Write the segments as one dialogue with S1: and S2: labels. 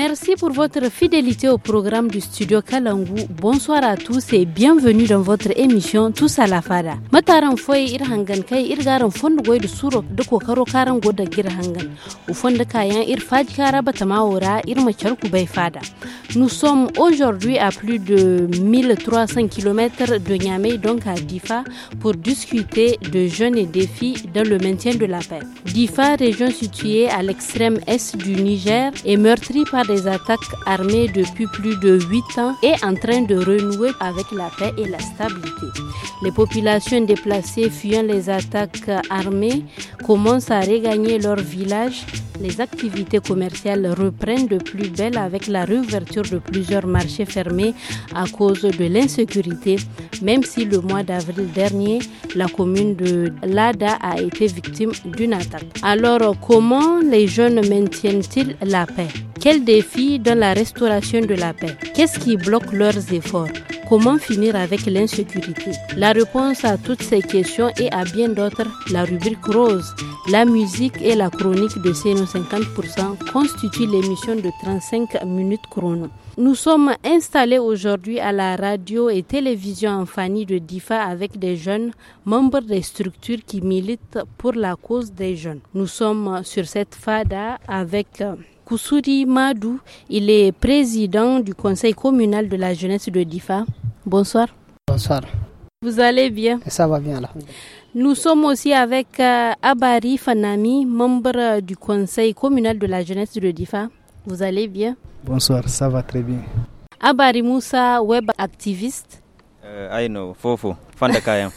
S1: Merci pour votre fidélité au programme du studio Kalangu. Bonsoir à tous et bienvenue dans votre émission Tous à la Fada. Mataran foye ir hangan kai ir garan fondu goy de suro de kokaro karan goda gir hangan. U fonda kayan ir faj kara batamawora ir macharku bay fada. Nous sommes aujourd'hui à plus de 1300 km de Niamey, donc à Difa, pour discuter de jeunes et défis dans le maintien de la paix. Difa, région située à l'extrême est du Niger, est meurtrie par des attaques armées depuis plus de 8 ans et en train de renouer avec la paix et la stabilité. Les populations déplacées fuyant les attaques armées commencent à regagner leur village. Les activités commerciales reprennent de plus belle avec la réouverture de plusieurs marchés fermés à cause de l'insécurité, même si le mois d'avril dernier, la commune de Lada a été victime d'une attaque. Alors, comment les jeunes maintiennent-ils la paix? Quels défis dans la restauration de la paix? Qu'est-ce qui bloque leurs efforts? Comment finir avec l'insécurité? La réponse à toutes ces questions et à bien d'autres, la rubrique rose, la musique et la chronique de CNO 50% constituent l'émission de 35 minutes chrono. Nous sommes installés aujourd'hui à la radio et télévision en famille de Difa avec des jeunes membres des structures qui militent pour la cause des jeunes. Nous sommes sur cette fada avec Koussouri Madou, il est président du conseil communal de la jeunesse de Difa. Bonsoir.
S2: Bonsoir.
S1: Vous allez bien?
S2: Ça va bien là.
S1: Nous sommes aussi avec Abari Fanami, membre du conseil communal de la jeunesse de Difa. Vous allez bien?
S3: Bonsoir, ça va très bien.
S1: Abari Moussa, web activiste.
S4: Aïno, Fofo, Fanda Kayam.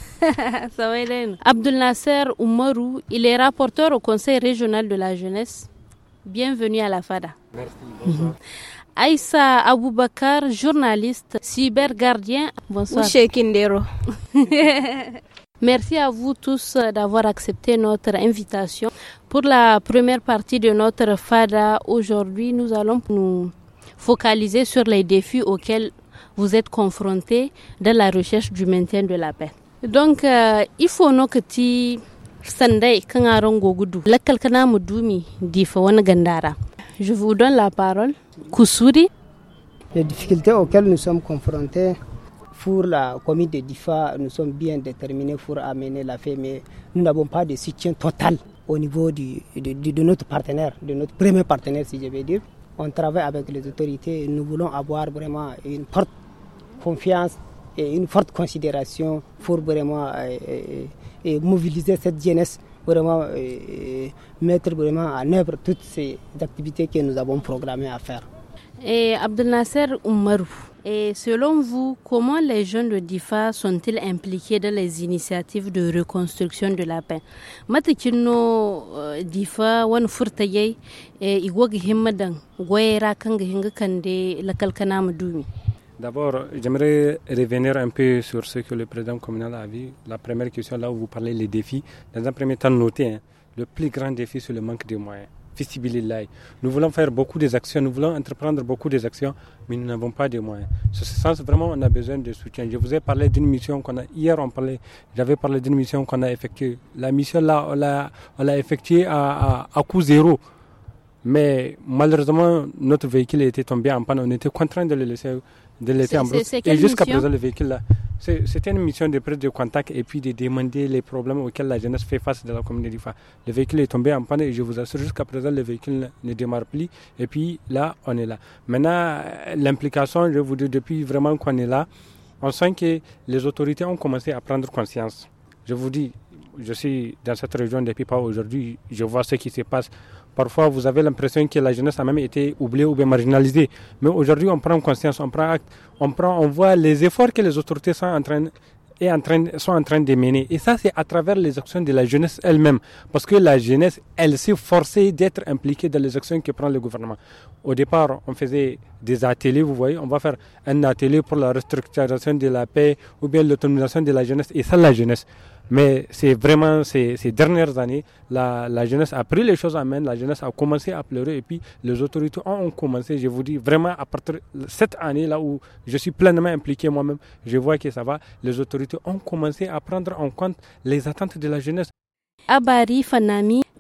S1: Ça va bien. Abdel Nasser Oumarou, il est rapporteur au conseil régional de la jeunesse. Bienvenue à la FADA.
S3: Merci, bonsoir.
S1: Aïssa Aboubakar, journaliste, cybergardien. Bonsoir.
S5: Kindero.
S1: Merci à vous tous d'avoir accepté notre invitation. Pour la première partie de notre FADA, aujourd'hui, nous allons nous focaliser sur les défis auxquels vous êtes confrontés dans la recherche du maintien de la paix. Donc, il faut que tu Sandai Kangarongo Gudu, Lakal Kanamu Dumi, Difa Wanagandara. Je vous donne la parole. Koussouri.
S2: Les difficultés auxquelles nous sommes confrontés pour la commune de Difa, nous sommes bien déterminés pour amener la paix, mais nous n'avons pas de soutien total au niveau de notre partenaire, de notre premier partenaire, si je veux dire. On travaille avec les autorités et nous voulons avoir vraiment une forte confiance et une forte considération pour vraiment et mobiliser cette jeunesse, vraiment mettre vraiment en œuvre toutes ces activités que nous avons programmées à faire.
S1: Et Abdel Nasser Oumarou, et selon vous, comment les jeunes de Difa sont-ils impliqués dans les initiatives de reconstruction de la paix? Matakino Difa wan furtayay igwag himmadan goyera kanga hinga kande lakal kana madumi.
S3: D'abord, j'aimerais revenir un peu sur ce que le président communal a dit. La première question, là où vous parlez des défis. Dans un premier temps, notez, le plus grand défi, c'est le manque de moyens. Nous voulons faire beaucoup d'actions, nous voulons entreprendre beaucoup d'actions, mais nous n'avons pas de moyens. Sur ce sens, vraiment, on a besoin de soutien. Je vous ai parlé d'une mission qu'on a, j'avais parlé d'une mission qu'on a effectuée. La mission là, on l'a effectuée à coût zéro. Mais malheureusement, notre véhicule était tombé en panne. On était contraint de le laisser en brousse. Et jusqu'à présent, le véhicule là, c'était une mission de prise de contact et puis de demander les problèmes auxquels la jeunesse fait face dans la commune de Difa. Le véhicule est tombé en panne et je vous assure, jusqu'à présent, le véhicule ne démarre plus. Et puis là, on est là. Maintenant, l'implication, je vous dis, depuis vraiment qu'on est là, on sent que les autorités ont commencé à prendre conscience. Je vous dis, je suis dans cette région depuis pas aujourd'hui, je vois ce qui se passe. Parfois, vous avez l'impression que la jeunesse a même été oubliée ou bien marginalisée. Mais aujourd'hui, on prend conscience, on voit les efforts que les autorités sont en train de mener. Et ça, c'est à travers les actions de la jeunesse elle-même. Parce que la jeunesse, elle s'est forcée d'être impliquée dans les actions que prend le gouvernement. Au départ, on faisait des ateliers, vous voyez. On va faire un atelier pour la restructuration de la paix ou bien l'autonomisation de la jeunesse. Et ça, la jeunesse. Mais c'est vraiment ces dernières années, la jeunesse a pris les choses en main, la jeunesse a commencé à pleurer et puis les autorités ont commencé, je vous dis vraiment à partir de cette année là où je suis pleinement impliqué moi-même, je vois que ça va, les autorités ont commencé à prendre en compte les attentes de la jeunesse.
S1: Abari Fanami,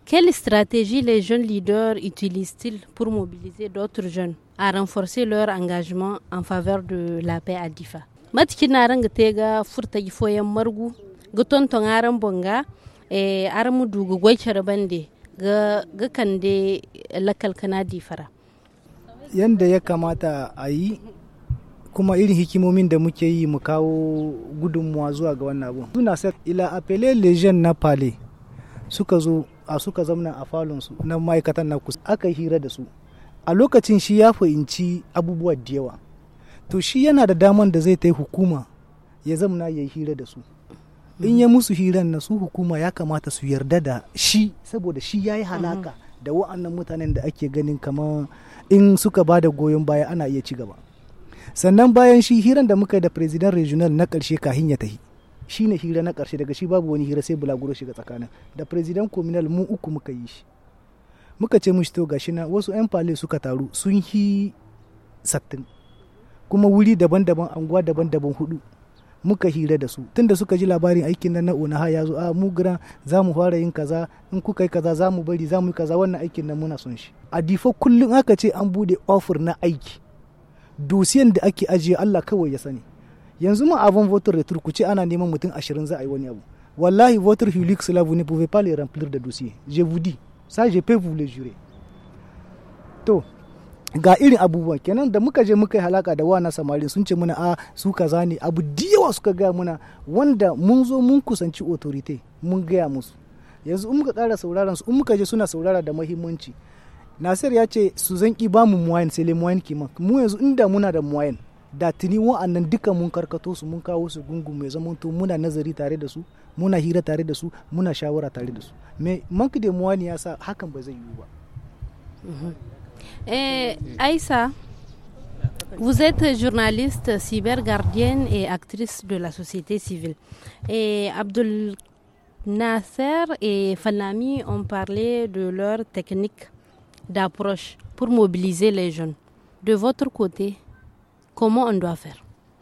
S1: Quelle stratégie les jeunes leaders utilisent-ils pour mobiliser d'autres jeunes à renforcer leur engagement en faveur de la paix à Difa? Matkin aran ga tega furta gifoyen margu ga tonton aran bonga aramu dugu gwaichar bande ga kande lakal kana Difara.
S5: Yanda ya kamata a yi kuma irin hikimomin da muke yi mu kawo gudunmuwa zuwa ga wannan abu. Suna sa ila appeler les jeunes na palais suka zo suka zamna a falonsu na ma'aikatan na kusa aka hira da su. A lokacin shi ya fahimci abubuwa da yawa. To shi yana da daman da zai ta yi hukuma ya zamna ya yi hira da su. In ya musu hiran na su hukuma ya kamata su yarda da shi saboda shi ya yi halaka da wa'annan mutanen da ake ganin kamar in suka ba da goyon baya ana iya ci gaba. Sannan bayan shi hiran da muka yi da president regional na ƙarshe kahin ya tahi shi ne hira na ƙarshe daga shi babu wani hira sai bulaguro shiga tsakanin da president communal mu uku muka yi shi muka ce mushi to gashi na wasu 'yan fale suka taru sun yi 60 kuma wuri daban-daban anguwa daban-daban 4 muka hira da su tunda suka ji labarin aikin nan na onaha ya zo mu gira za mu fara yin kaza in kuka yi kaza za mu bari za mu yi kaza wannan aikin nan muna son shi a Difa kullum aka ce an bude offer na aiki dosiyan da ake ajiye Allah kawai ya sani yanzu ma avant votre retour ku ce ana neman mutum 20 za a yi wani abu wallahi votre Helix là vous ne pouvez pas les remplir de dossiers je vous dis ça je peux vous le jurer to ga irin abubuwa kenan da muka je muka yi halaka da wana samari sun ce muna su kaza ne abu diyawa suka gaya muna wanda mun zo mun kusanci authority mun gaya musu yanzu in muka ƙara sauraron su in muka je suna saurara da muhimmanci. Nasir ya ce su zanki ba mu muwayin sai le muwayin kiman mu yanzu inda muna da muwayin da tuni wa'annan duka mun karkato su mun kawo su gungun mai zaman to muna nazari tare da su muna hira tare da su muna shawara tare da su me manki da muwani ya sa hakan ba zai yiwu ba.
S1: Aïssa, vous êtes journaliste, cybergardienne et actrice de la société civile. Et Abdul Nasser et Fanami ont parlé de leur technique d'approche pour mobiliser les jeunes. De votre côté, comment on doit faire?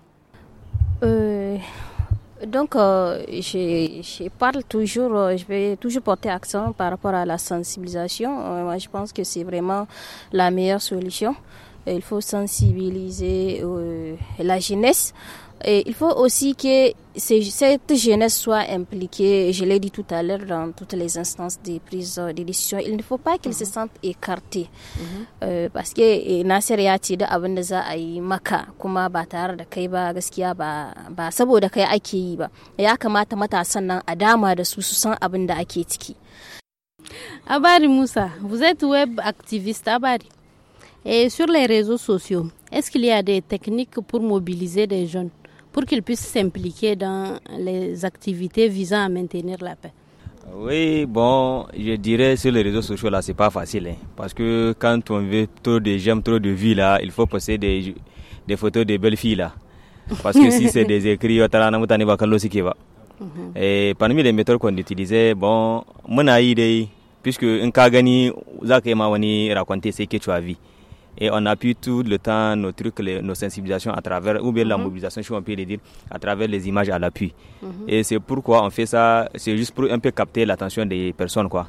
S6: Je parle toujours, je vais toujours porter accent par rapport à la sensibilisation. Moi, je pense que c'est vraiment la meilleure solution. Il faut sensibiliser la jeunesse. Et il faut aussi que cette jeunesse soit impliquée, je l'ai dit tout à l'heure, dans toutes les instances de prise de décision. Il ne faut pas qu'elle se sente écartée. Parce que Nasir ya ce da abin da za a yi maka kuma ba tare da kai ba gaskiya ba saboda kai ake yi ba. Ya kamata matasan nan a dama da su san abin da ake ciki.
S1: Abari Moussa, vous êtes web activiste Abari. Et sur les réseaux sociaux, est-ce qu'il y a des techniques pour mobiliser des jeunes pour qu'ils puissent s'impliquer dans les activités visant à maintenir la paix?
S4: Oui, bon, je dirais sur les réseaux sociaux là, c'est pas facile, parce que quand on veut trop de j'aime, trop de vues là, il faut poster des photos de belles filles là, parce que si c'est des écrits, et parmi les méthodes qu'on utilisait, bon, mon idée, puisque un cas gagné, raconter ce que tu as vu. Et on appuie tout le temps nos trucs, nos sensibilisations à travers, ou bien la mobilisation, si on peut le dire, à travers les images à l'appui. Et c'est pourquoi on fait ça, c'est juste pour un peu capter l'attention des personnes, quoi.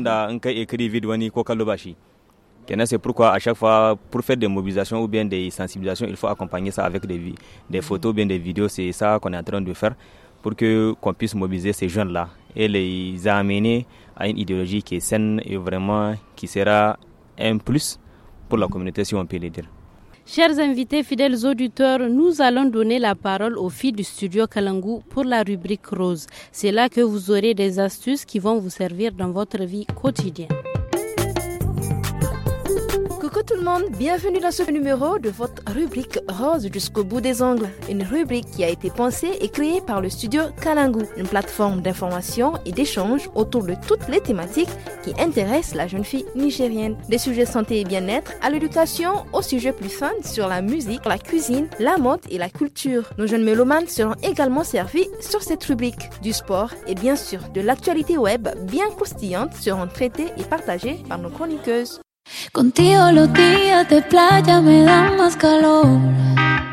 S4: C'est pourquoi à chaque fois, pour faire des mobilisations ou bien des sensibilisations, il faut accompagner ça avec des photos ou bien des vidéos. C'est ça qu'on est en train de faire pour qu'on puisse mobiliser ces jeunes-là et les amener à une idéologie qui est saine et vraiment qui sera un plus pour la communauté, si on peut le dire.
S1: Chers invités, fidèles auditeurs, nous allons donner la parole aux filles du studio Kalangu pour la rubrique rose. C'est là que vous aurez des astuces qui vont vous servir dans votre vie quotidienne.
S7: Coucou tout le monde, bienvenue dans ce numéro de votre rubrique Rose jusqu'au bout des ongles. Une rubrique qui a été pensée et créée par le studio Kalangu, une plateforme d'information et d'échange autour de toutes les thématiques qui intéressent la jeune fille nigérienne. Des sujets santé et bien-être à l'éducation, aux sujets plus fun sur la musique, la cuisine, la mode et la culture. Nos jeunes mélomanes seront également servis sur cette rubrique. Du sport et bien sûr de l'actualité web bien croustillante seront traitées et partagées par nos chroniqueuses.
S8: Contigo los días de playa me dan más calor.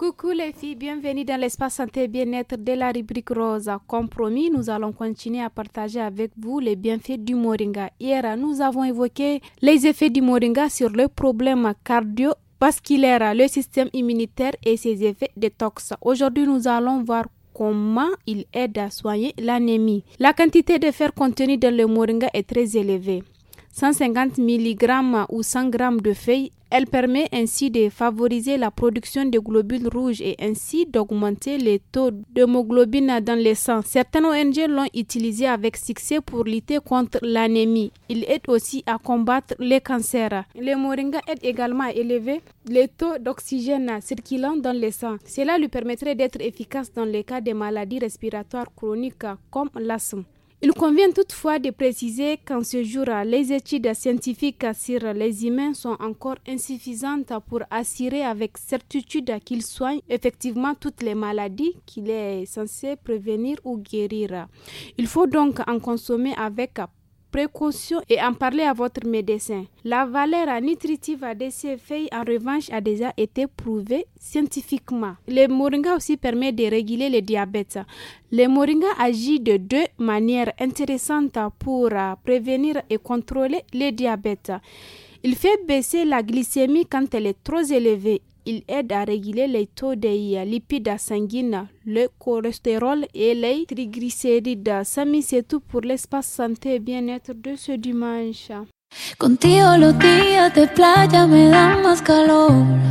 S8: Coucou les filles, bienvenue dans l'espace santé et bien-être de la rubrique rose. Comme promis, nous allons continuer à partager avec vous les bienfaits du moringa. Hier, nous avons évoqué les effets du moringa sur le problème cardiovasculaire, le système immunitaire et ses effets détox. Aujourd'hui, nous allons voir comment il aide à soigner l'anémie. La quantité de fer contenue dans le moringa est très élevée. 150 mg ou 100 g de feuilles, elle permet ainsi de favoriser la production de globules rouges et ainsi d'augmenter les taux d'hémoglobine dans le sang. Certaines ONG l'ont utilisé avec succès pour lutter contre l'anémie. Il aide aussi à combattre les cancers. Le moringa aide également à élever les taux d'oxygène circulant dans le sang. Cela lui permettrait d'être efficace dans les cas de maladies respiratoires chroniques comme l'asthme. Il convient toutefois de préciser qu'en ce jour, les études scientifiques sur les humains sont encore insuffisantes pour assurer avec certitude qu'il soigne effectivement toutes les maladies qu'il est censé prévenir ou guérir. Il faut donc en consommer avec précaution et en parler à votre médecin. La valeur nutritive de ces feuilles, en revanche, a déjà été prouvée scientifiquement. Le moringa aussi permet de réguler le diabète. Le moringa agit de deux manières intéressantes pour prévenir et contrôler le diabète. Il fait baisser la glycémie quand elle est trop élevée. Il aide à réguler les taux des lipides sanguines, le cholestérol et les triglycérides. Samy, c'est tout pour l'espace santé et bien-être de ce dimanche.
S9: Contigo los días de playa me dan más calor.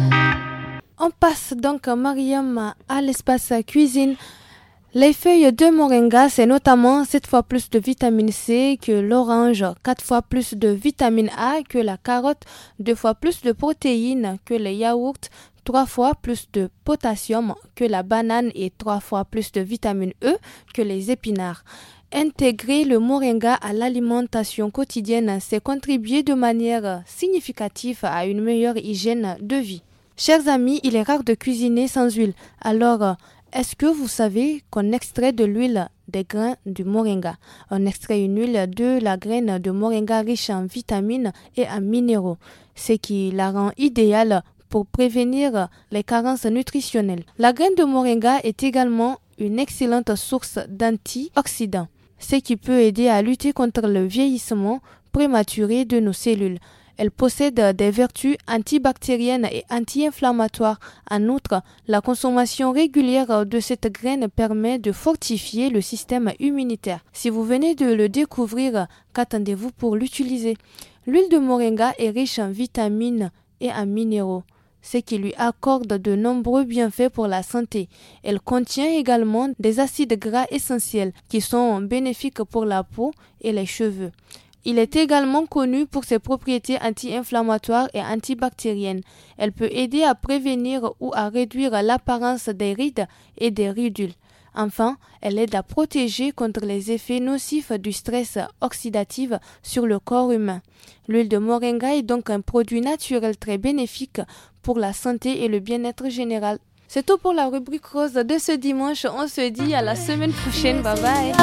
S7: On passe donc, Mariam, à l'espace cuisine. Les feuilles de moringa, c'est notamment 7 fois plus de vitamine C que l'orange, 4 fois plus de vitamine A que la carotte, 2 fois plus de protéines que les yaourts, 3 fois plus de potassium que la banane et 3 fois plus de vitamine E que les épinards. Intégrer le moringa à l'alimentation quotidienne, c'est contribuer de manière significative à une meilleure hygiène de vie. Chers amis, il est rare de cuisiner sans huile, alors est-ce que vous savez qu'on extrait de l'huile des grains du moringa? On extrait une huile de la graine de moringa riche en vitamines et en minéraux, ce qui la rend idéale pour prévenir les carences nutritionnelles. La graine de moringa est également une excellente source d'antioxydants, ce qui peut aider à lutter contre le vieillissement prématuré de nos cellules. Elle possède des vertus antibactériennes et anti-inflammatoires. En outre, la consommation régulière de cette graine permet de fortifier le système immunitaire. Si vous venez de le découvrir, qu'attendez-vous pour l'utiliser? L'huile de moringa est riche en vitamines et en minéraux, ce qui lui accorde de nombreux bienfaits pour la santé. Elle contient également des acides gras essentiels qui sont bénéfiques pour la peau et les cheveux. Il est également connu pour ses propriétés anti-inflammatoires et antibactériennes. Elle peut aider à prévenir ou à réduire l'apparence des rides et des ridules. Enfin, elle aide à protéger contre les effets nocifs du stress oxydatif sur le corps humain. L'huile de moringa est donc un produit naturel très bénéfique pour la santé et le bien-être général. C'est tout pour la rubrique rose de ce dimanche. On se dit à la semaine prochaine. Bye bye.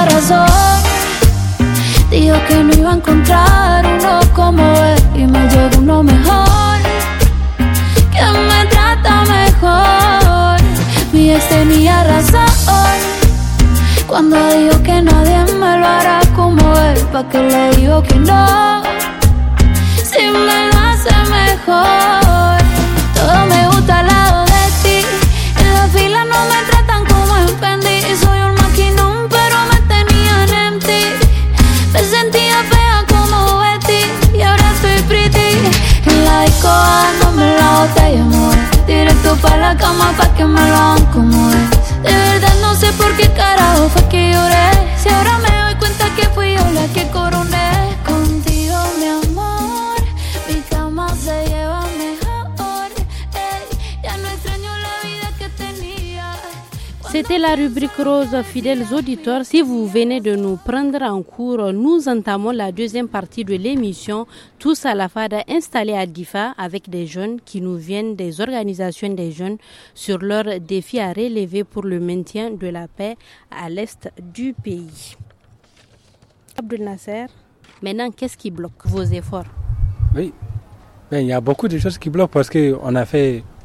S9: Dijo que no iba a encontrar uno como él y me llegó uno mejor, que me trata mejor. Mi ex tenía razón cuando dijo que nadie me lo hará como él. Pa' que le digo que no, si me lo hace mejor. Todo me gusta al lado de ti, en la fila no me tratan como en Fendi. Soy un maquinón pero me tenían en ti. Me sentía fea como Betty y ahora estoy pretty. En la disco dándome la botella, amor. Directo pa' la cama pa' que me lo hagan como es. De verdad no sé por qué carajo fue que lloré. Si ahora me doy cuenta que fui yo la que coroné. Contigo, mi amor, mi cama se lleva mejor. Ey, ya no extraño la vida que tenía.
S1: C'était la rubrique rose, fidèles auditeurs. Si vous venez de nous prendre en cours, nous entamons la deuxième partie de l'émission Tous à la Fada, installée à Difa avec des jeunes qui nous viennent des organisations des jeunes sur leurs défis à relever pour le maintien de la paix à l'est du pays. Abdel Nasser, maintenant, qu'est-ce qui bloque vos efforts?
S3: Oui, il y a beaucoup de choses qui bloquent parce qu'on a fait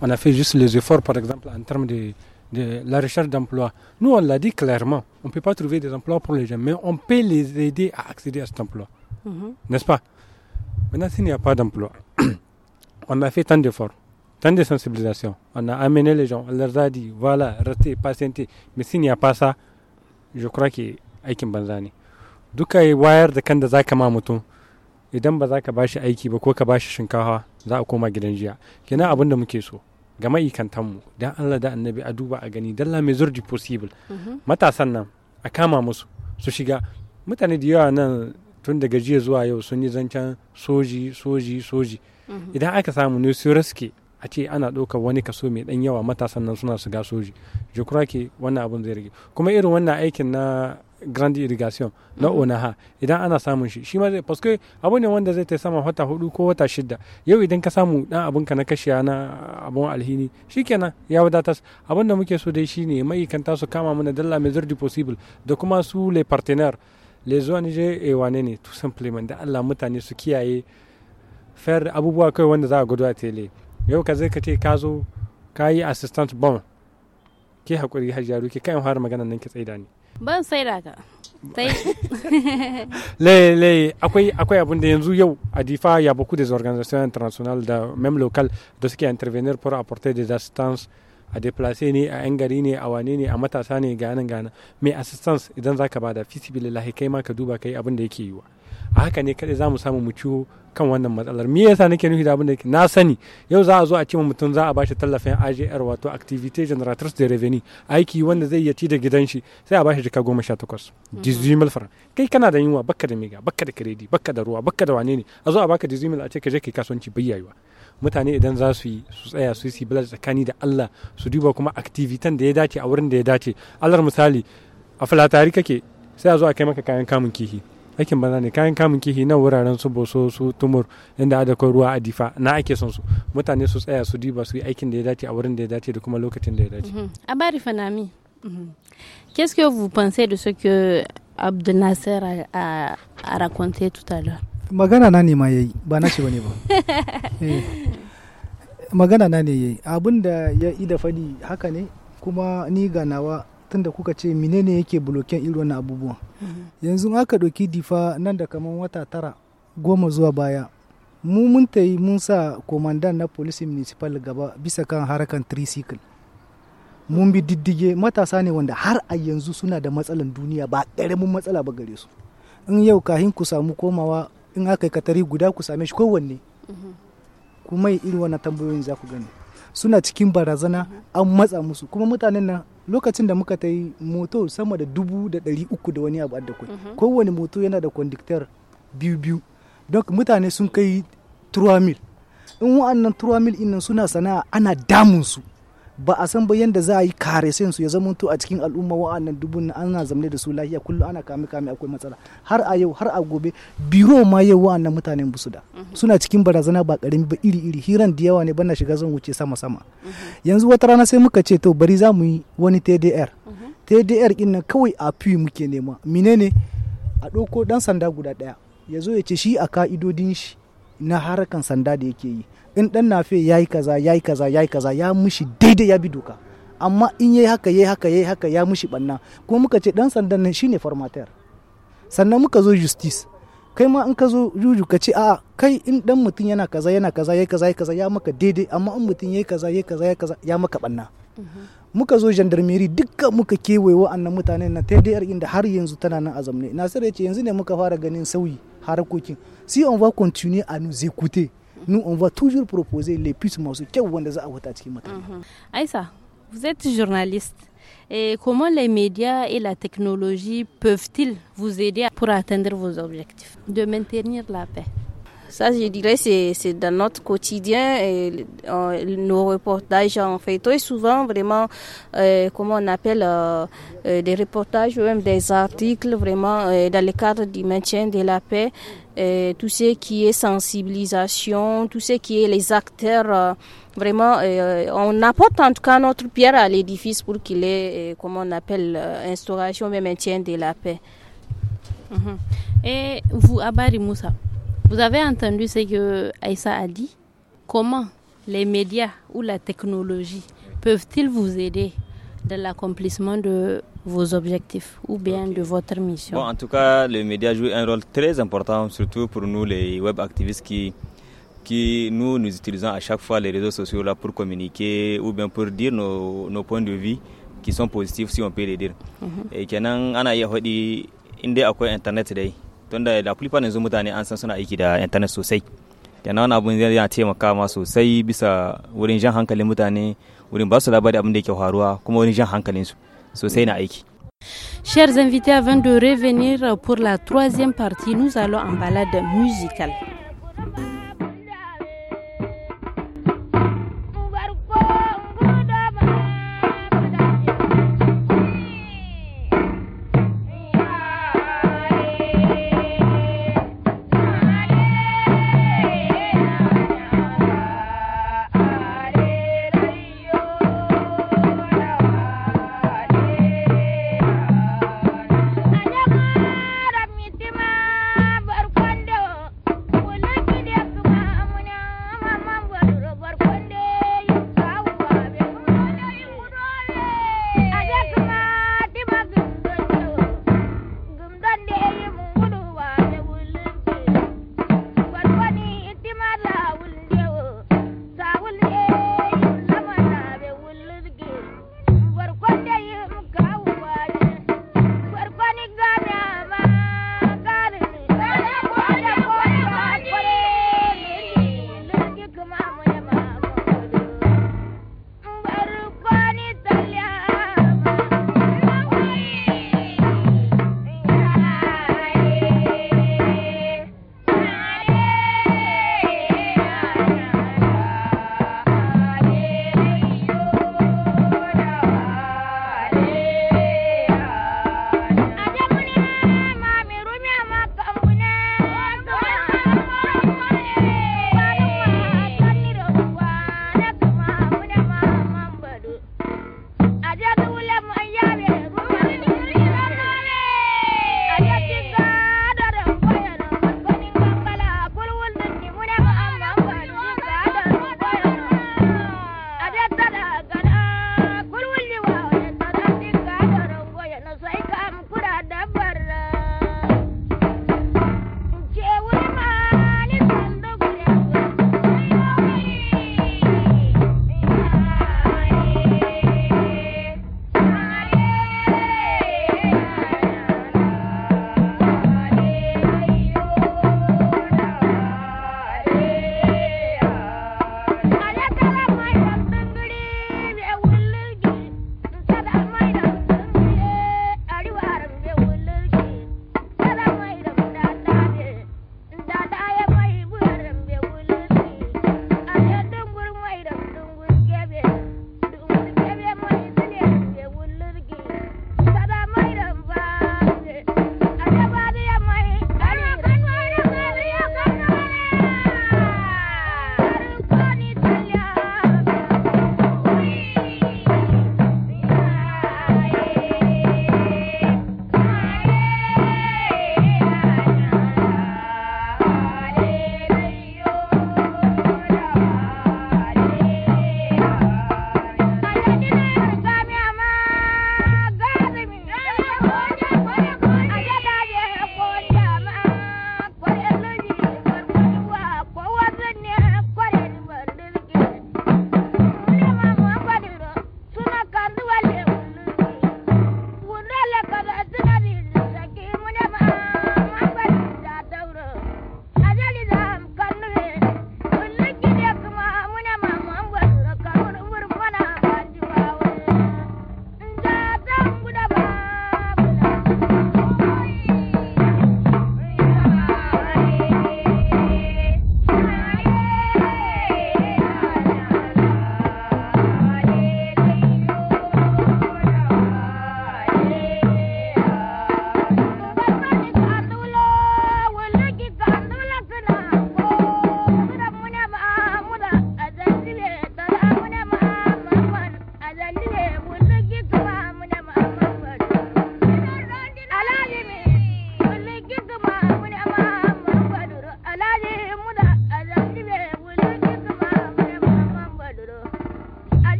S3: on a fait juste les efforts, par exemple, en termes de la recherche d'emploi. Nous, on l'a dit clairement, on ne peut pas trouver des emplois pour les gens, mais on peut les aider à accéder à cet emploi. N'est-ce pas? Maintenant, s'il n'y a pas d'emploi, on a fait tant d'efforts, tant de sensibilisation, on a amené les gens, on leur a dit, voilà, restez, patientez. Mais s'il n'y a pas ça, je crois que aikin banza ne. Duka wayar da kan da za ka ma mutum, idan ba za ka ba shi aiki ba ko ka ba shi shinkafa, za a koma gidan jiya. Kenan abin da muke so ga ma'aikantanmu, dan Allah da annabi a duba a gani, dan la mesure du possible. Matasan nan a kama musu su shiga. Mutane da yawa nan tun daga jiya zuwa yau sun yi zancen soji. Idan aka samu ne su raske a ce ana ɗaukar wani kaso mai ɗan yawa matasan nan suna shiga soji, je crois que wannan abun zai rage. Kuma irin wannan aikin na grande irrigation na onaha idan ana samun shi ma zai, paske abu ne wanda zai ta sama wata 4 ko wata 6. Yau idan ka samu dan abun ka na kashiya na abun alhini shikenan ya wadatar. Abun da muke so dai shine ma'aikanta su kama mana dalla mai zurdi possible, da kuma su les partenaires les ONG et wane ne tout simplement, da Allah mutane su kiyaye faire abubuwa kai wanda za a gudu a tele. Yau ka zai ka ce ka zo ka yi assistant bon ke hakuri hajjaru ke kan har magana nan ke tsaida ni
S1: ban sai da ka sai
S3: akwai abin da yanzu yau a Difa ya beaucoup des organisations internationales da même locales da suke intervenir pour apporter des assistances a déplacer ne a yan gari ne a wane ne a matasa ne ga nan mai assistance idan zaka bada fisibilillahi kai ma ka duba kai abin da yake yiwa. A haka ne kadai zamu samu mu ciwo kan wannan matsalar. Me yasa nake nufi da abin da na sani yau za a zo a ce mutum za a bashi tallafin AGR wato activité génératrice de revenu, aiki wanda zai iya ci da gidan shi, sai a bashi jika 18 18,000 francs. Kai kana da yunwa, bakka da mega, bakka da kredi, bakka da ruwa, bakka da wane ne, a zo a baka 18,000 a ce ka je kai kasuwanci bayyawa. Mutane idan za su yi su tsaya su yi bilal tsakani da Allah, su duba kuma activitan da ya dace a wurin da ya dace. Allar misali a Fulatari kake sai a zo a kai maka kayan kamun kihi, aikin banza ne. Kayan kamun kihi na wuraren su Boso su Tumur inda ada kai ruwa a Difa na ake son su. Mutane su tsaya su duba su yi aikin da ya dace a wurin da ya dace da kuma lokacin da ya dace.
S1: Abari Fanami, qu'est-ce que vous pensez de ce que Abdel Nasser a raconté tout à l'heure?
S5: Magana na ne ma yayi, ba na shi bane ba. Magana na ne yayi, abin da ya ida fadi haka ne, kuma ni ganawa tunda kuka ce menene yake bloken irin wannan abubuwan. Yanzu aka ɗauki Difa nan da kaman wata 9 10 zuwa baya, mun tayi mun sa komandan na police municipal gaba bisa kan harakan tricycle. Mun bi diddige matasa ne wanda har a yanzu suna da matsalan duniya, ba ƙaramin matsala ba gare su. In yau kahin ku samu komawa in aka yi katari guda ku same shi kowanne, kuma irin wannan tambayoyin za ku gani suna cikin barazana, an matsa musu. Kuma mutanen nan lokacin da muka ta yi moto sama da 300 da wani abu da kai, kowane moto yana da conductor biyu, don mutane sun kai 3,000. in wa'annan 3,000 innan suna sana'a ana damun su, ba a san ba yanda za a yi kare su ya zama to a cikin al'umma wa'annan dubun ana zamne da su lafiya, kullum ana kame akwai matsala. Har a yau har a gobe biro ma yau wa'annan mutanen busu da suna cikin barazana ba karami ba, iri hiran da yawa ne, bana shiga zan wuce sama. Yanzu wata rana sai muka ce to bari za mu yi wani TDR din nan kawai a fi muke nema. Menene? A ɗauko dan sanda guda ɗaya ya zo ya ce shi a ka'idodin shi na harakan sanda da yake yi, in dan nafe yayi kaza ya mushi daidai, ya bi doka. Amma in yayi haka ya mushi banna. Kuma muka ce dan sandan nan shine formateur. Sannan muka zo justice, kai ma in ka zo juju ka ce a kai in dan mutum yana kaza yayi kaza ya maka daidai, amma in mutum yayi kaza ya maka banna. Muka zo gendarmerie dukkan muka kewaye wa'annan mutanen na TDR inda har yanzu tana nan a zamne. Nasir ya ce yanzu ne muka fara ganin sauyi harakokin. Si on va continuer à nous écouter, nous on va toujours proposer les pistes masu kyau wanda za a wata cikin mutane.
S1: Aïssa, vous êtes journaliste. Et comment les médias et la technologie peuvent-ils vous aider pour atteindre vos objectifs de maintenir la paix?
S6: Ça, je dirais, c'est dans notre quotidien. Et, nos reportages, on fait très souvent vraiment, comment on appelle, des reportages ou même des articles vraiment dans le cadre du maintien de la paix. Tout ce qui est sensibilisation, tout ce qui est les acteurs, vraiment, on apporte en tout cas notre pierre à l'édifice pour qu'il ait, comment on appelle, instauration et maintien de la paix.
S1: Et vous, Abari Moussa, vous avez entendu ce que Aïssa a dit? Comment les médias ou la technologie peuvent-ils vous aider dans l'accomplissement de vos objectifs ou bien de votre mission?
S4: Bon, en tout cas, les médias jouent un rôle très important, surtout pour nous les web activistes qui nous utilisons à chaque fois les réseaux sociaux là pour communiquer ou bien pour dire nos points de vue qui sont positifs, si on peut les dire. Et kenan ana iya hodi inda akwai internet dai tunda la plupart des mutane an san suna aiki da internet sosai. Kenan wannan abun yana taimaka ma sosai bisa wurin jan hankalin mutane, wurin ba su labari abin da yake faruwa kuma wurin jan hankalin su sosai na aiki.
S1: Chers invités, avant de revenir pour la troisième partie, nous allons en balade musicale.
S10: Barkwando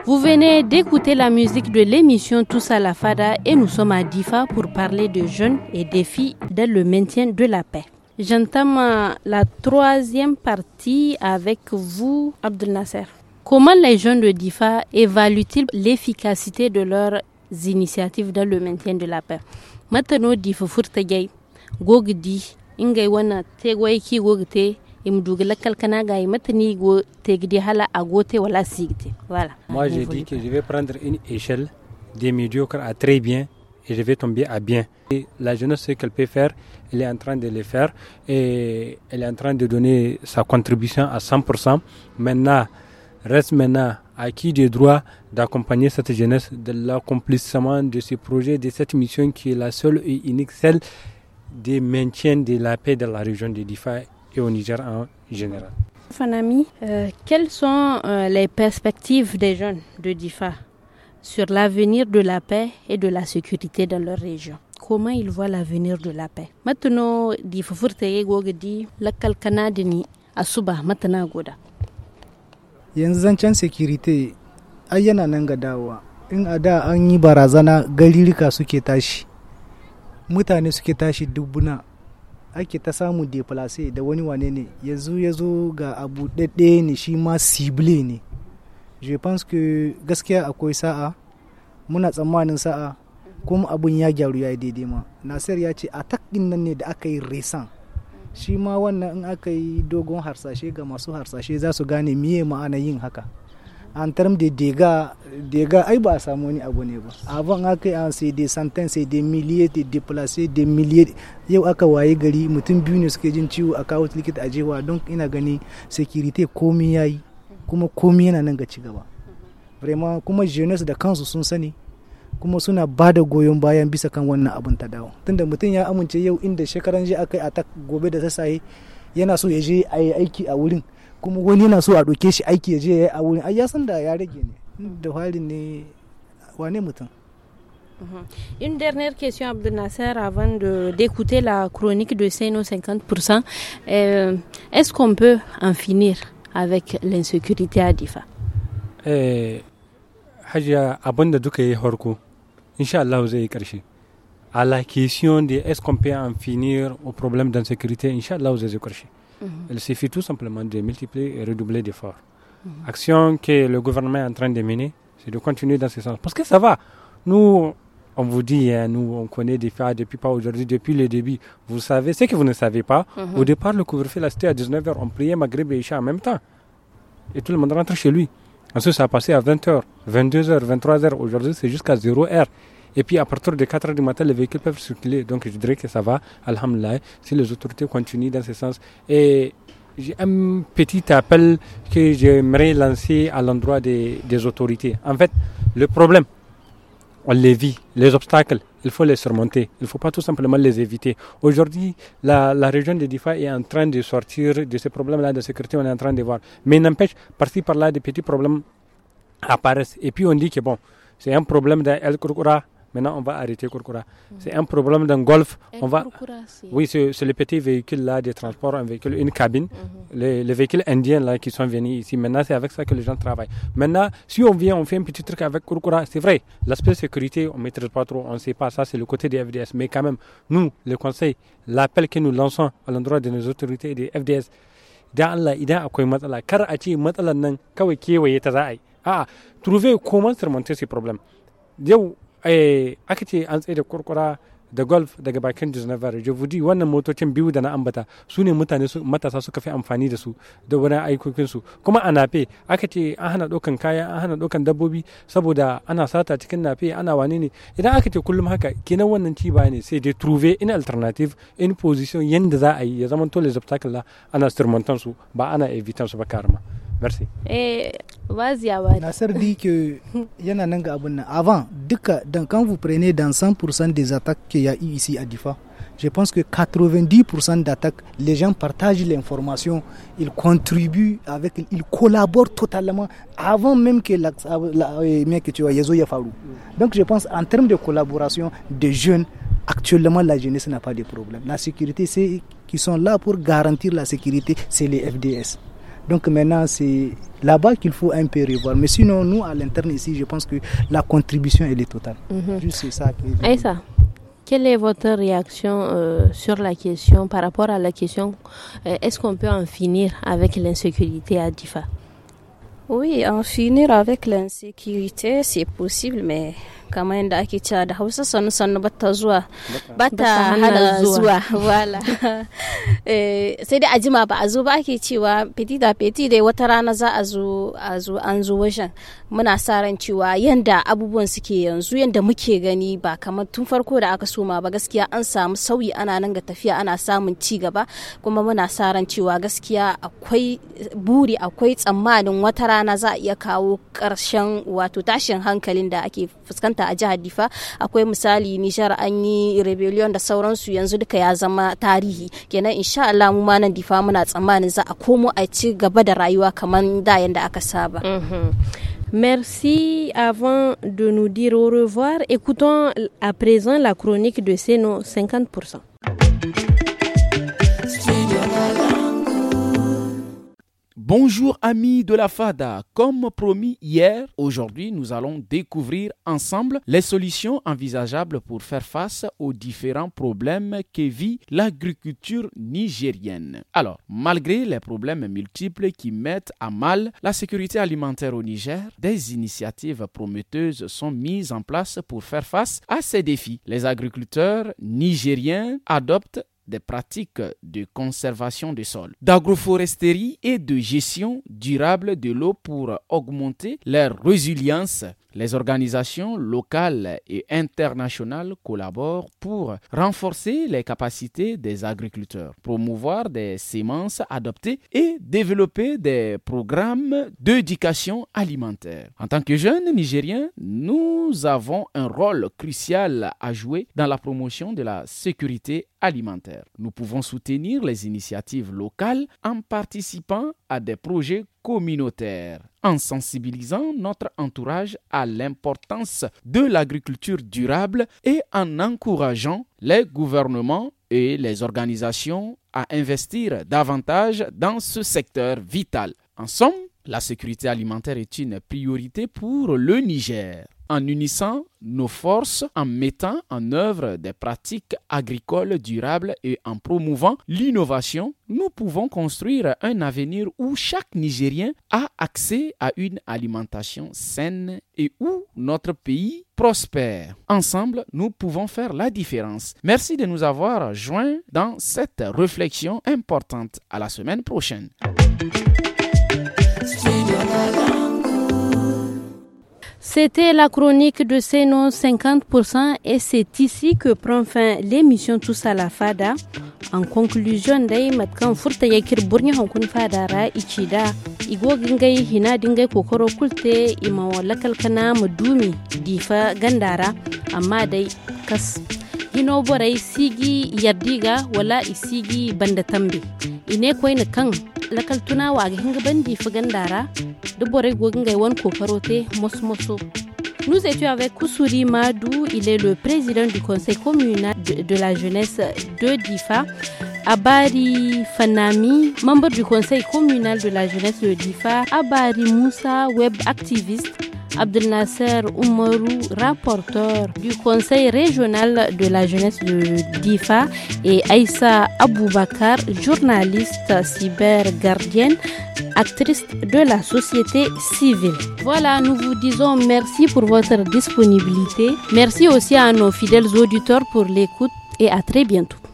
S1: Vous venez d'écouter la musique de l'émission Tous à la Fada et nous sommes à Difa pour parler de jeunes et défis dans le maintien de la paix. J'entame la troisième partie avec vous, Abdel Nasser. Comment les jeunes de Difa évaluent-ils l'efficacité de leurs initiatives dans le maintien de la paix? Maintenant, Difa Furtagay, Gogdi, Ingay Wana, Tegway Ki Gogte, Imdouglak Kalkanaga, Matani Go, Tegdi Hala Agote ou la Sigte. Voilà.
S3: Moi, j'ai dit que je vais prendre une échelle des médiocres à très bien et je vais tomber à bien. Et la jeunesse, ce qu'elle peut faire, elle est en train de le faire et elle est en train de donner sa contribution à 100%. Reste à qui des droits d'accompagner cette jeunesse de l'accomplissement de ce projet, de cette mission qui est la seule et unique, celle de maintien de la paix dans la région de Difa et au Niger en général.
S1: Fanami, quelles sont les perspectives des jeunes de Difa sur l'avenir de la paix et de la sécurité dans leur région? Comment ils voient l'avenir de la paix? Maintenant, Difa Furtaye Gogdi, la Kalkanadini, Asuba, Matana Goda.
S5: Yanzu zancen security ai yana nan ga dawowa. In a da an yi barazana garirika suke tashi, mutane suke tashi dubbuna, ake ta samu deplace da wani wane ne yazo ga abu ɗaɗɗe ne shi ma cible ne. Je pense que gaskiya akwai sa'a, muna tsammanin sa'a, kuma abun ya gyaru ya yi daidai ma. Nasir ya ce attack din nan ne da aka yi resan. Shi ma wannan in aka yi dogon harsashe ga masu harsashe za su gane miye ma'ana yin haka. En termes de dégâts ai ba a samu wani abu ne ba. Avant aka yi c'est des centaines, c'est des milliers de déplacés, des milliers. Yau aka waye gari mutum biyu ne suke jin ciwo a kawo likita a jewa, don ina gani sécurité komai yayi kuma komai yana nan ga ci gaba. Vraiment kuma jeunesse da kansu sun sani kuma suna ba da goyon bayan bisa kan wannan abun ta dawo. Tunda mutum ya amince yau inda shekaran je aka yi attack, gobe da sassaye yana so ya je a yi aiki a wurin, kuma wani yana so a ɗauke shi aiki ya je ya yi a wurin, ai ya san da ya rage ne da halin ne wane mutum.
S1: Une dernière question, Abdel Nasser, avant d'écouter la chronique de Seno 50%. Est-ce qu'on peut en finir avec l'insécurité à Difa?
S3: Hajiya, abin da duka yi harko, insha Allah zai yi ƙarshe. À la question de est-ce qu'on peut en finir au problème d'insécurité, insha Allah zai yi ƙarshe. Il suffit tout simplement de multiplier et redoubler d'efforts. Action que le gouvernement est en train de mener, c'est de continuer dans ce sens. Parce que ça va. Nous, on vous dit, nous, on connaît des faits depuis pas aujourd'hui, depuis le début. Vous savez, ce que vous ne savez pas, au départ, le couvre-feu, là, c'était à 19h. On priait Maghreb et Isha en même temps. Et tout le monde rentre chez lui. Ensuite, ça a passé à 20h, 22h, 23h. Aujourd'hui, c'est jusqu'à 0h. Et puis, à partir de 4h du matin, les véhicules peuvent circuler. Donc, je dirais que ça va, alhamdoulilah, si les autorités continuent dans ce sens. Et j'ai un petit appel que j'aimerais lancer à l'endroit des autorités. En fait, le problème, on les vit, les obstacles, il faut les surmonter. Il ne faut pas tout simplement les éviter. Aujourd'hui, la région de Difa est en train de sortir de ces problèmes-là de sécurité, on est en train de voir. Mais n'empêche, par-ci, par-là, des petits problèmes apparaissent. Et puis on dit que bon, c'est un problème d'El Kourkoura. Maintenant, on va arrêter Kourkoura. C'est un problème d'un golf. On va... Oui, c'est les petits véhicules-là de transport, un véhicule, une cabine. Les véhicules indiens là, qui sont venus ici. Maintenant, c'est avec ça que les gens travaillent. Maintenant, si on vient, on fait un petit truc avec Kourkoura, c'est vrai. L'aspect sécurité, on ne maîtrise pas trop, on ne sait pas. Ça, c'est le côté des FDS. Mais quand même, nous, le conseil, l'appel que nous lançons à l'endroit de nos autorités des FDS, idan akwai matsala, kar a ce matsalan nan kawai kewaye ta za a yi. Trouver comment surmonter ces problèmes. Yau, aka ce an tsaye da kurkura da golf daga bakin 19 je vous dis wannan motocin biyu da na ambata su ne mutane matasa suka fi amfani da su da wurin aikokin su. Kuma a nafe aka ce an hana dokan kaya, an hana dokan dabbobi saboda ana sata cikin nafe, ana wane ne. Idan aka ce kullum haka kenan wannan ci baya ne, sai dai trouver une alternative, une position yanda za a yi ya zama to les obstacles là ana surmontant su ba ana evitant su ba karma. Merci.
S5: Nasser dit que yana nan ga abun nan. Avant, quand vous prenez dans 100% des attaques qu'il y a eu ici à Difa, je pense que 90% d'attaques, les gens partagent l'information, ils contribuent avec, ils collaborent totalement avant même que Yezo ya faru. Donc je pense en termes de collaboration des jeunes, actuellement la jeunesse n'a pas de problème. La sécurité, c'est qui sont là pour garantir la sécurité, c'est les FDS. Donc maintenant, c'est là-bas qu'il faut un peu revoir. Mais sinon, nous, à l'interne ici, je pense que la contribution, elle est totale. Juste c'est ça.
S1: Aïssa, quelle est votre réaction sur la question, par rapport à la question, est-ce qu'on peut en finir avec l'insécurité à Difa?
S6: Oui, en finir avec l'insécurité, c'est possible, mais kamar yadda ake cewa da Hausa sannu bata zuwa bata hana zuwa wala sai dai a jima ba a zo ba ake cewa petit da petit dai wata rana za a zo an zo wajen. Muna sa ran cewa yanda abubuwan suke yanzu yanda muke gani ba kamar tun farko da aka soma ba, gaskiya an samu sauyi, ana nan ga tafiya, ana samun ci gaba, kuma muna sa ran cewa gaskiya akwai buri, akwai tsammanin wata rana za a iya kawo ƙarshen wato tashin hankalin da ake fuskanta a jihar Difa. Akwai misali Nijar an yi rebellion da sauransu, yanzu duka ya zama tarihi. Kenan insha Allah mu ma nan Difa muna tsammanin za a komo a ci gaba da rayuwa kamar da yanda aka saba.
S1: Merci. Avant de nous dire au revoir, écoutons à présent la chronique de Seno 50%.
S10: Bonjour amis de la FADA, comme promis hier, aujourd'hui nous allons découvrir ensemble les solutions envisageables pour faire face aux différents problèmes que vit l'agriculture nigérienne. Alors, malgré les problèmes multiples qui mettent à mal la sécurité alimentaire au Niger, des initiatives prometteuses sont mises en place pour faire face à ces défis. Les agriculteurs nigériens adoptent des pratiques de conservation des sols, d'agroforesterie et de gestion durable de l'eau pour augmenter leur résilience. Les organisations locales et internationales collaborent pour renforcer les capacités des agriculteurs, promouvoir des semences adaptées et développer des programmes d'éducation alimentaire. En tant que jeunes Nigériens, nous avons un rôle crucial à jouer dans la promotion de la sécurité alimentaire. Nous pouvons soutenir les initiatives locales en participant à des projets communautaires, en sensibilisant notre entourage à l'importance de l'agriculture durable et en encourageant les gouvernements et les organisations à investir davantage dans ce secteur vital. En somme, la sécurité alimentaire est une priorité pour le Niger. En unissant nos forces, en mettant en œuvre des pratiques agricoles durables et en promouvant l'innovation, nous pouvons construire un avenir où chaque Nigérien a accès à une alimentation saine et où notre pays prospère. Ensemble, nous pouvons faire la différence. Merci de nous avoir joints dans cette réflexion importante. À la semaine prochaine.
S1: C'était la chronique de Seno 50% et c'est ici que prend fin l'émission Tous à la Fada. En conclusion, dai matkan furta yakir burnya hankun fadara ichida igo gingai hina dingai kokoro kulte ima wala kalkana mudumi difa gandara amma dai kas hino borai sigi yardiga wala isigi banda tambe ine koy na kan lakal tuna wa ga hinga bandi fa gandara de borai go gingai wan kokoro te mosmoso. Nous étions avec Koussouri Madou, il est le président du conseil communal de la jeunesse de Difa. Abari Fanami, membre du conseil communal de la jeunesse de Difa. Abari Moussa, web activiste. Abdel Nasser Oumarou, rapporteur du conseil régional de la jeunesse de Difa. Et Aïssa Aboubakar, journaliste cybergardienne, actrice de la société civile. Voilà, nous vous disons merci pour votre disponibilité. Merci aussi à nos fidèles auditeurs pour l'écoute et à très bientôt.